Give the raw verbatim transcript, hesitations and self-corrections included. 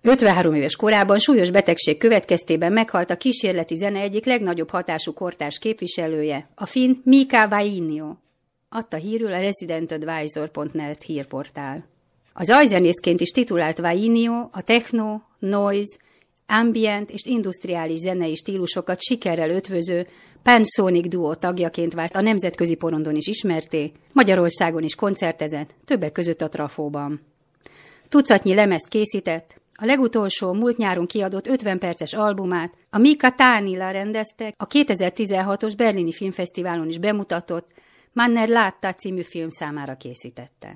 ötvenhárom éves korában súlyos betegség következtében meghalt a kísérleti zene egyik legnagyobb hatású kortárs képviselője, a finn Mika Vainio, adta hírül a resident advisor pont net hírportál. Az zajzenészként is titulált Vainio a techno, noise, ambient és industriális zenei stílusokat sikerrel ötvöző Pan-Sonic duó tagjaként vált a nemzetközi porondon is ismerté, Magyarországon is koncertezett, többek között a Trafóban. Tucatnyi lemezt készített, a legutolsó múlt nyáron kiadott ötven perces albumát a Mika Tánila rendezte, a kétezer-tizenhatos Berlini Filmfesztiválon is bemutatott Manner Látta című film számára készítette.